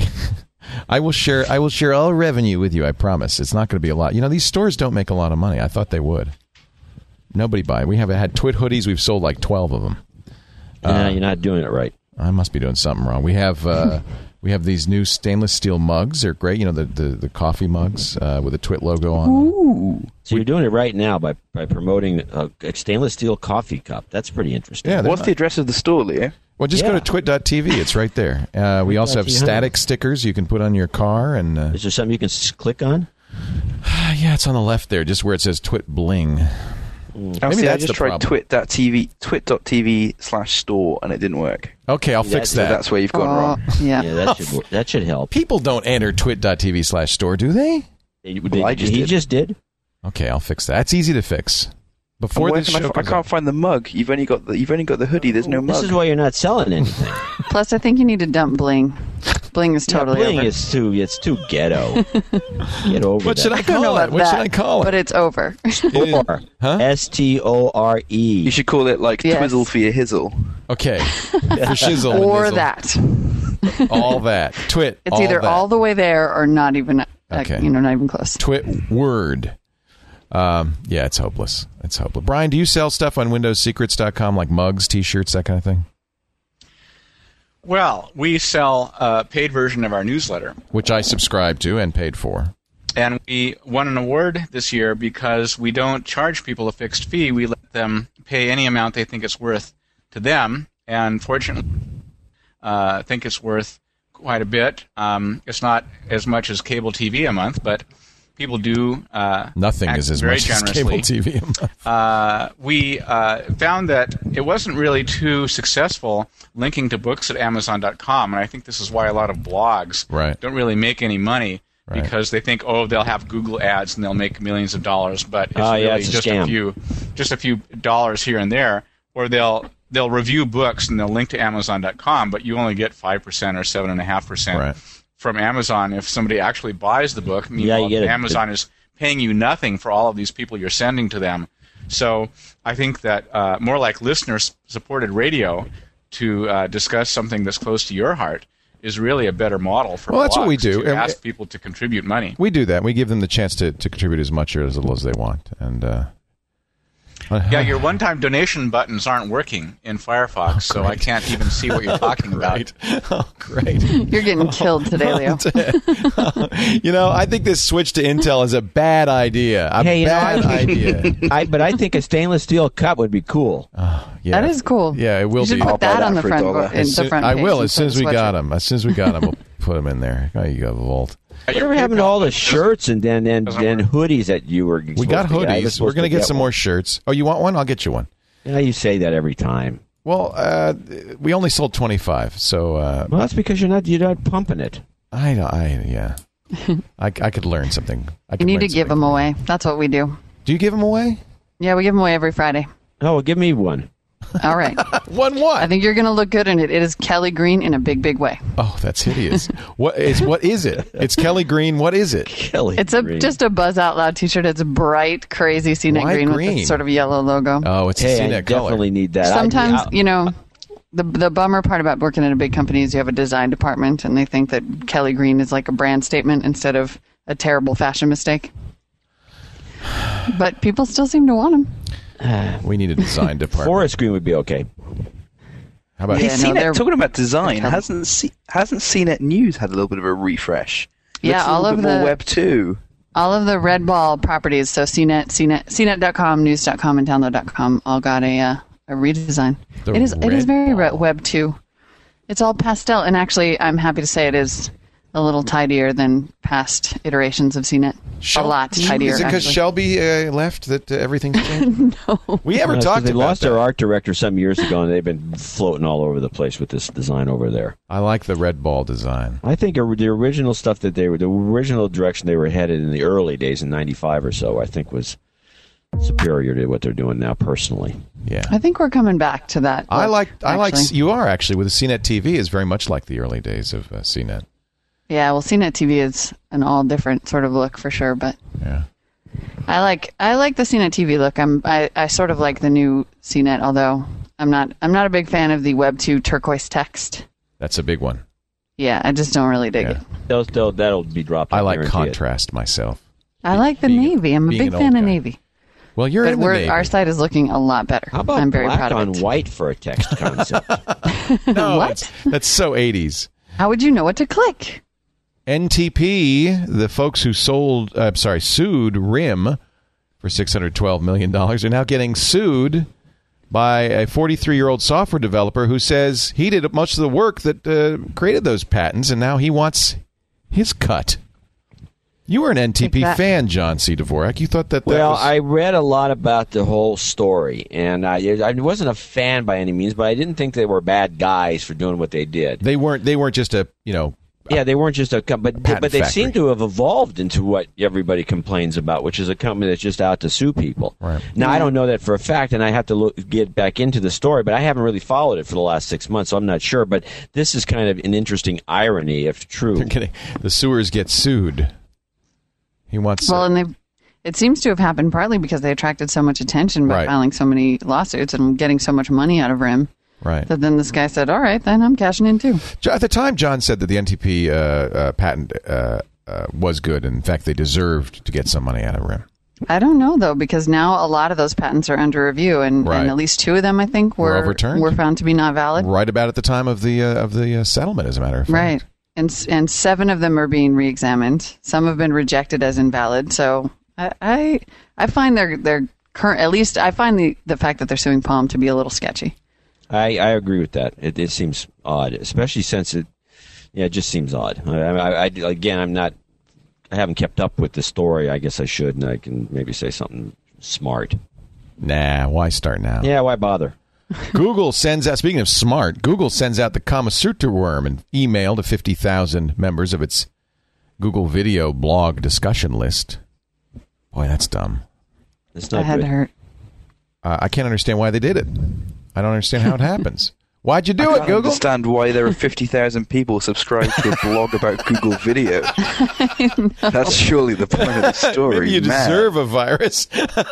I will share all revenue with you, I promise. It's not going to be a lot. You know, these stores don't make a lot of money. I thought they would. Nobody buy. We have had Twit hoodies. We've sold like 12 of them. You're not doing it right. I must be doing something wrong. We have these new stainless steel mugs. They're great. You know, the coffee mugs with the Twit logo on them. Ooh. So you're doing it right now by promoting a stainless steel coffee cup. That's pretty interesting. Yeah, what's the address of the store, Leo? Well, just go to twit.tv. It's right there. We also have static stickers you can put on your car. And is there something you can click on? Yeah, it's on the left there, just where it says Twit Bling. Maybe I just tried twit.tv/store and it didn't work. Okay, I'll fix that. So that's where you've gone wrong. Yeah, that should help. People don't enter twit.tv/store, do they? He just did. Okay, I'll fix that. That's easy to fix. Before this show I can't find the mug. You've only got the hoodie. There's no mug. This is why you're not selling anything. Plus, I think you need to dump Bling. Bling is totally Bling over. is too ghetto. Get over what that. should I call it? What should I call it? But it's over. Store. Store. You should call it like Twizzle for your hizzle. Okay. For shizzle or and that. All that. Twit. It's either all the way there or not even. Okay. Not even close. Twit word. Yeah, it's hopeless. It's hopeless. Brian, do you sell stuff on WindowsSecrets.com like mugs, T-shirts, that kind of thing? Well, we sell a paid version of our newsletter, which I subscribe to and paid for. And we won an award this year because we don't charge people a fixed fee. We let them pay any amount they think it's worth to them. And fortunately, I think it's worth quite a bit. It's not as much as cable TV a month, but people do nothing is as much as cable TV a month. We found that it wasn't really too successful linking to books at Amazon.com, and I think this is why a lot of blogs don't really make any money because they think, they'll have Google ads and they'll make millions of dollars, but it's really it's just a few dollars here and there, or they'll review books and they'll link to Amazon.com, but you only get 5% or 7.5%. From Amazon if somebody actually buys the book. Meanwhile, Amazon is paying you nothing for all of these people you're sending to them. So I think that more like listener-supported radio to discuss something that's close to your heart is really a better model for that's what we do. To ask people to contribute money. We do that. We give them the chance to contribute as much or as little as they want. And your one-time donation buttons aren't working in Firefox, so I can't even see what you're talking about. Oh, great. You're getting killed today, Leo. I think this switch to Intel is a bad idea. Bad idea. But I think a stainless steel cup would be cool. That is cool. Yeah, it will be. You should put that on the front. I will as soon as we got them. As soon as we got them, we'll put them in there. Oh, you go, Volt. Whatever happened to all the shirts and then hoodies that you were? We got hoodies. We're going to get some more shirts. Oh, you want one? I'll get you one. Yeah, you say that every time. Well, we only sold 25, so. Well, that's because you're not pumping it. I could learn something. You need to give them away. That's what we do. Do you give them away? Yeah, we give them away every Friday. Oh, well, give me one. All right. What? I think you're going to look good in it. It is Kelly Green in a big, big way. Oh, that's hideous. What is it? It's Kelly Green. What is it? Kelly It's Green. Just a Buzz Out Loud t-shirt. It's bright, crazy CNET green with this sort of yellow logo. Oh, it's a CNET color. I definitely need that. Sometimes, the bummer part about working in a big company is you have a design department and they think that Kelly Green is like a brand statement instead of a terrible fashion mistake. But people still seem to want them. We need a design department. Forest green would be okay. How about talking about design? Hasn't CNET News had a little bit of a refresh? Yeah, all of the more Web 2. All of the Red Ball properties, so CNET.com, News.com, and Download.com all got a redesign. It is very Web 2. It's all pastel, and actually, I'm happy to say it is a little tidier than past iterations of CNET. A lot tidier. Is it because Shelby left that everything's changed? No. We ever talked about that? They lost their art director some years ago, and they've been floating all over the place with this design over there. I like the red ball design. I think the original stuff the original direction they were headed in the early days in '95 or so, I think was superior to what they're doing now. Personally, yeah, I think we're coming back to that. I like. You are actually with the CNET TV is very much like the early days of CNET. Yeah, well, CNET TV is an all different sort of look for sure, but yeah, I like the CNET TV look. I sort of like the new CNET, although I'm not a big fan of the Web 2 turquoise text. That's a big one. Yeah, I just don't really dig it. That'll be dropped. I like contrast myself. I like the Navy. I'm a big fan of Navy. Well, you're in the Navy. Our site is looking a lot better. How about I'm very black proud of on it. white for a text concept? No, What? That's so 80s. How would you know what to click? NTP, the folks who sued RIM for $612 million, are now getting sued by a 43-year-old software developer who says he did much of the work that created those patents, and now he wants his cut. You were an NTP fan, John C. Dvorak. You thought that Well, was... I read a lot about the whole story, and I wasn't a fan by any means, but I didn't think they were bad guys for doing what they did. They weren't just a, Yeah, they weren't just a company, but they factory. seem to have evolved into what everybody complains about, which is a company that's just out to sue people. Right. Now, I don't know that for a fact, and I have to get back into the story, but I haven't really followed it for the last 6 months, so I'm not sure. But this is kind of an interesting irony, if true. The sewers get sued. He wants... Well, and it seems to have happened partly because they attracted so much attention by filing so many lawsuits and getting so much money out of RIM. Right. That then this guy said, all right, then I'm cashing in too. At the time, John said that the NTP patent was good. In fact, they deserved to get some money out of RIM. I don't know, though, because now a lot of those patents are under review, and at least 2 of them, I think, were overturned. Were found to be not valid. Right about at the time of the settlement, as a matter of fact. Right. And 7 of them are being reexamined. Some have been rejected as invalid. So I find their current, at least I find the fact that they're suing Palm to be a little sketchy. I agree with that. It seems odd, especially since it just seems odd. I haven't kept up with the story. I guess I should, and I can maybe say something smart. Nah, why start now? Yeah, why bother? Google sends out, speaking of smart, Google sends out the Kama Sutra worm and email to 50,000 members of its Google Video blog discussion list. Boy, that's dumb. It's not I had good. to hurt. I can't understand why they did it. I don't understand how it happens. Why'd you do I it, can't Google? understand why there are 50,000 people subsubscribed to a blog about Google Video. That's surely the point of the story. Maybe you deserve a virus.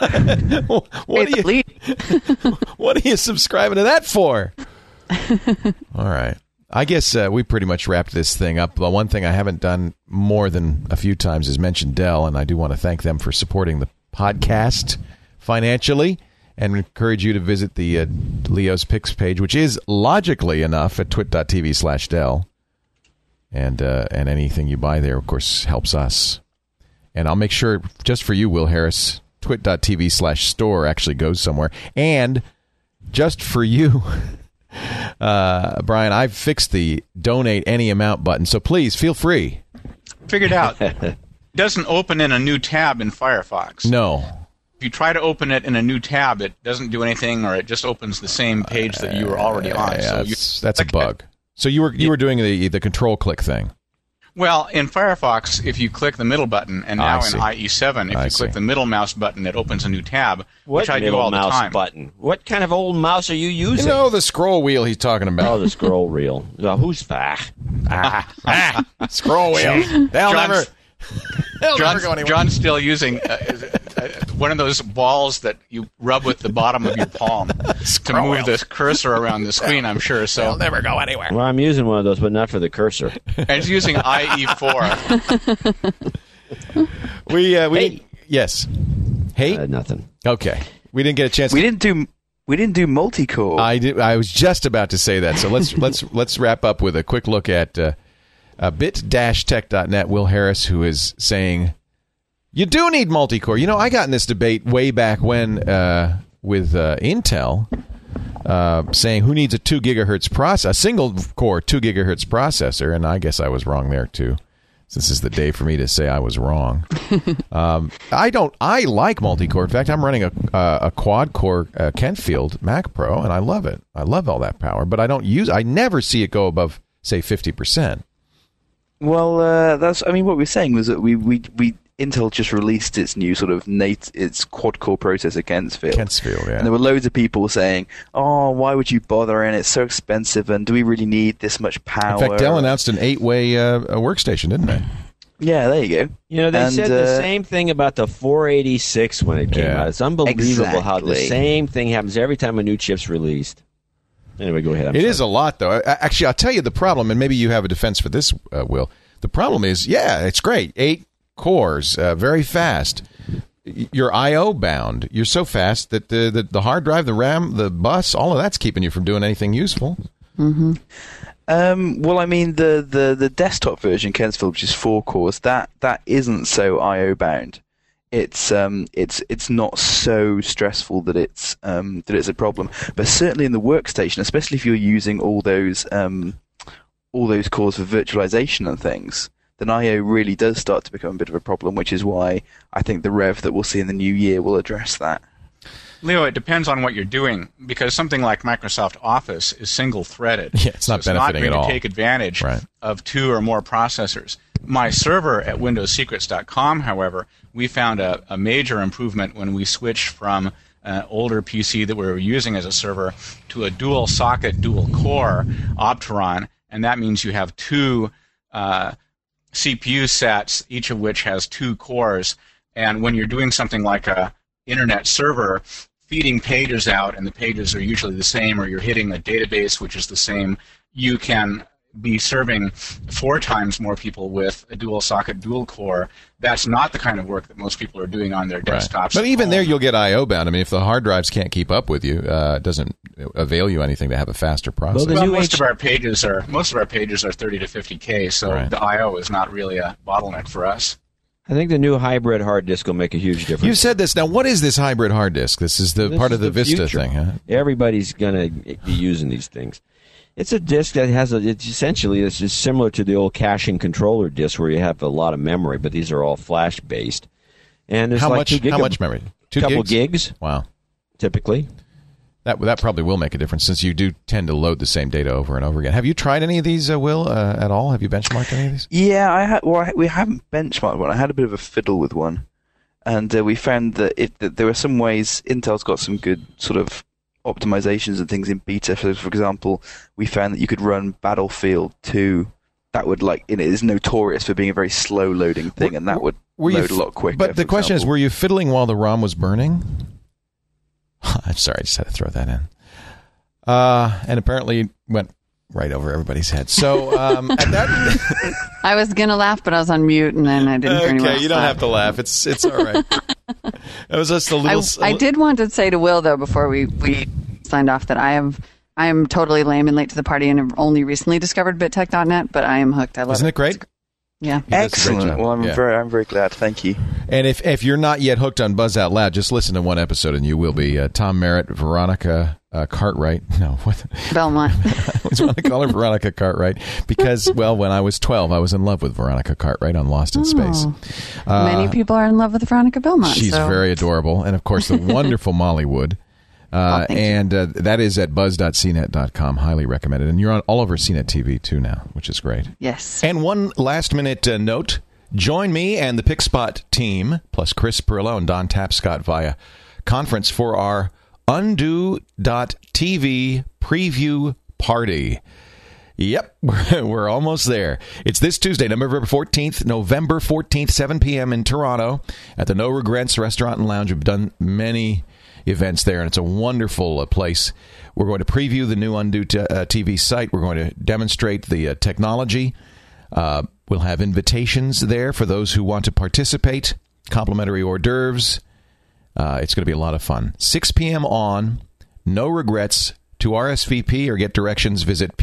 What are you subscribing to that for? All right. I guess we pretty much wrapped this thing up. The one thing I haven't done more than a few times is mention Dell, and I do want to thank them for supporting the podcast financially, and encourage you to visit the Leo's Picks page, which is logically enough at twit.tv/Dell. And anything you buy there, of course, helps us. And I'll make sure, just for you, Will Harris, twit.tv/store actually goes somewhere. And just for you, Brian, I've fixed the donate any amount button. So please, feel free. Figured out. It doesn't open in a new tab in Firefox. No. If you try to open it in a new tab, it doesn't do anything, or it just opens the same page that you were already on. Yeah, that's a bug. So you were doing the control click thing. Well, in Firefox, if you click the middle button, and now in IE7, if you click the middle mouse button, it opens a new tab, which I do all the time. Button? What kind of old mouse are you using? You know, the scroll wheel he's talking about. Oh, the scroll wheel. Who's that? Scroll wheel. They'll never go anywhere. John's still using one of those balls that you rub with the bottom of your palm to move the cursor around the screen, I'm sure. So they'll never go anywhere. Well, I'm using one of those, but not for the cursor. And he's using IE4. Yes. Hey? Nothing. Okay. We didn't get a chance. We didn't do multi-core. I was just about to say that. So let's wrap up with a quick look at bit-tech.net. Will Harris, who is saying, you do need multi-core. You know, I got in this debate way back when with Intel saying who needs a 2 gigahertz a single core 2 gigahertz processor, and I guess I was wrong there too. This is the day for me to say I was wrong. I like multi-core. In fact, I'm running a quad-core Kentfield Mac Pro, and I love it. I love all that power, but I never see it go above, say, 50%. Well, what we're saying was that we Intel just released its new sort of its quad-core processor, Kentfield, yeah. And there were loads of people saying, "Oh, why would you bother? And it's so expensive. And do we really need this much power?" In fact, Dell announced an 8-way workstation, didn't they? Yeah, there you go. They said the same thing about the 486 when it came out. It's unbelievable how the same thing happens every time a new chip's released. Anyway, go ahead. It is a lot, though. Actually, I'll tell you the problem, and maybe you have a defense for this, Will. The problem is, it's great. 8 cores, very fast. You're I/O bound. You're so fast that the hard drive, the RAM, the bus, all of that's keeping you from doing anything useful. Mm-hmm. The desktop version, Kentfield, which is 4 cores, that isn't so I/O bound. It's not so stressful that it's a problem. But certainly in the workstation, especially if you're using all those cores for virtualization and things, then I/O really does start to become a bit of a problem, which is why I think the rev that we'll see in the new year will address that. Leo, it depends on what you're doing, because something like Microsoft Office is single-threaded. Yeah, it's not benefiting at all. It's not going to take advantage of 2 or more processors. My server at windowssecrets.com, however, we found a major improvement when we switched from an older PC that we were using as a server to a dual-socket, dual-core Opteron, and that means you have 2 CPU sets, each of which has 2 cores, and when you're doing something like a internet server, feeding pages out, and the pages are usually the same, or you're hitting a database which is the same, you can be serving 4 times more people with a dual-socket, dual-core. That's not the kind of work that most people are doing on their desktops. But even there, you'll get I/O bound. I mean, if the hard drives can't keep up with you, it doesn't avail you anything to have a faster processor. Well, most of our pages are 30 to 50K, so the I/O is not really a bottleneck for us. I think the new hybrid hard disk will make a huge difference. You said this. Now, what is this hybrid hard disk? This is part of the Vista future thing, huh? Everybody's going to be using these things. It's a disk that it's just similar to the old caching controller disk where you have a lot of memory, but these are all flash-based. And it's how much memory? 2 couple gigs? Wow. Typically. That probably will make a difference, since you do tend to load the same data over and over again. Have you tried any of these, Will, at all? Have you benchmarked any of these? Yeah, we haven't benchmarked one. I had a bit of a fiddle with one, and we found that there were some ways Intel's got some good sort of optimizations and things in beta. So, for example, we found that you could run Battlefield 2. That would it is notorious for being a very slow loading thing, and that would load a lot quicker. But the question is, were you fiddling while the ROM was burning? I'm sorry, I just had to throw that in. And apparently it went right over everybody's head. So at that, I was gonna laugh, but I was on mute, and then I didn't hear anyone else. Okay, you don't have to laugh. It's all right. It was just a little. I did want to say to Will, though, before we signed off, that I am totally lame and late to the party, and have only recently discovered BitTech.net, but I am hooked. I love it. Isn't it great? Yeah. Excellent. Well, I'm very glad. Thank you. And if you're not yet hooked on Buzz Out Loud, just listen to one episode and you will be. Tom Merritt, Veronica Cartwright. No, what? Belmont. I always want to call her Veronica Cartwright because, well, when I was 12, I was in love with Veronica Cartwright on Lost in Space. Many people are in love with Veronica Belmont. She's very adorable. And, of course, the wonderful Molly Wood. That is at buzz.cnet.com. Highly recommended. And you're on all over CNET TV, too, now, which is great. Yes. And one last-minute note. Join me and the PickSpot team, plus Chris Perillo and Don Tapscott via conference for our Undo.TV preview party. Yep, we're almost there. It's this Tuesday, November 14th, 7 p.m. in Toronto at the No Regrets Restaurant and Lounge. We've done many events there, and it's a wonderful place. We're going to preview the new Undo TV site. We're going to demonstrate the technology. We'll have invitations there for those who want to participate, complimentary hors d'oeuvres. It's going to be a lot of fun. 6 p.m. on, No Regrets. To RSVP or get directions, visit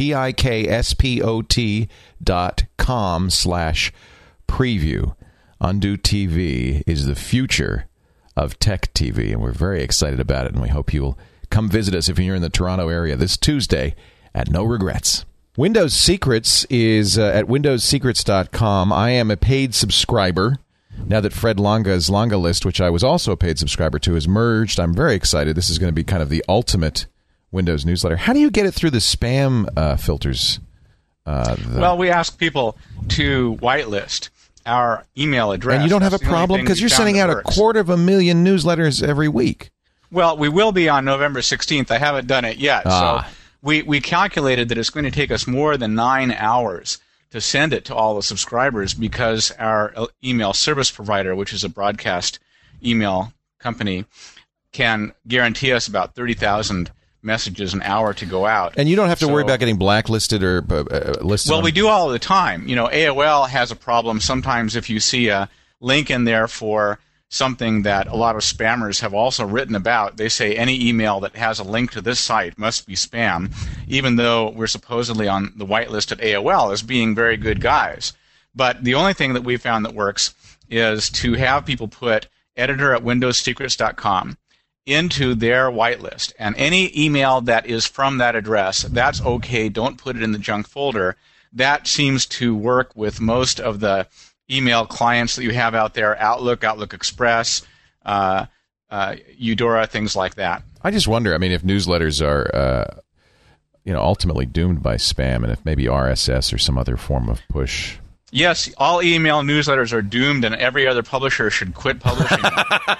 pikspot.com/preview. Undo TV is the future of tech TV, and we're very excited about it, and we hope you'll Come visit us if you're in the Toronto area this Tuesday at No Regrets. Windows Secrets is at windowssecrets.com. I am a paid subscriber. Now that Fred Longa's Longa List, which I was also a paid subscriber to, is merged, I'm very excited. This is going to be kind of the ultimate Windows newsletter. How do you get it through the spam filters? Well, we ask people to whitelist our email address. And you don't have a problem because you're sending out 250,000 newsletters every week. Well, we will be on November 16th. I haven't done it yet. So we calculated that it's going to take us more than 9 hours to send it to all the subscribers because our email service provider, which is a broadcast email company, can guarantee us about 30,000 messages an hour to go out. And you don't have to worry about getting blacklisted or listed. Well, we do all the time. You know, AOL has a problem. Sometimes if you see a link in there for something that a lot of spammers have also written about, they say any email that has a link to this site must be spam, even though we're supposedly on the whitelist at AOL as being very good guys. But the only thing that we found that works is to have people put editor@windowssecrets.com into their whitelist. And any email that is from that address, that's okay. Don't put it in the junk folder. That seems to work with most of the email clients that you have out there, Outlook, Outlook Express, Eudora, things like that. I just wonder, I mean, if newsletters are, ultimately doomed by spam, and if maybe RSS or some other form of push. Yes, all email newsletters are doomed, and every other publisher should quit publishing them.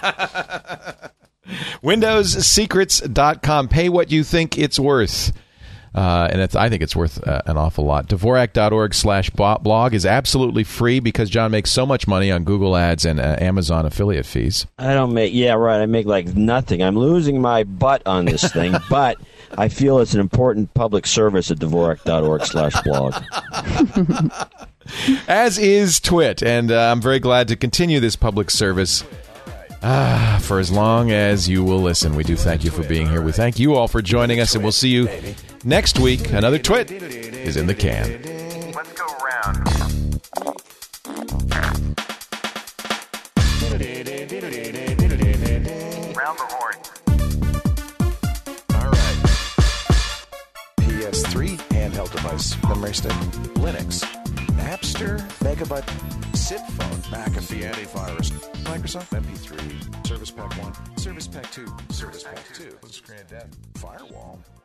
WindowsSecrets.com. Pay what you think it's worth. And I think it's worth an awful lot. Dvorak.org/blog is absolutely free because John makes so much money on Google ads and Amazon affiliate fees. I make like nothing. I'm losing my butt on this thing, but I feel it's an important public service at Dvorak.org/blog. As is Twit, and I'm very glad to continue this public service for as long as you will listen. We do thank you for being here. We thank you all for joining us, and we'll see you next week. Another Twit is in the can. Let's go round. Round the horn. All right. PS3, handheld device, memory stick, Linux, Napster, Megabyte, SIP phone, McAfee antivirus, Microsoft MP3, Service Pack 1, Service Pack 2, Service Pack 2, Screen Death, Firewall.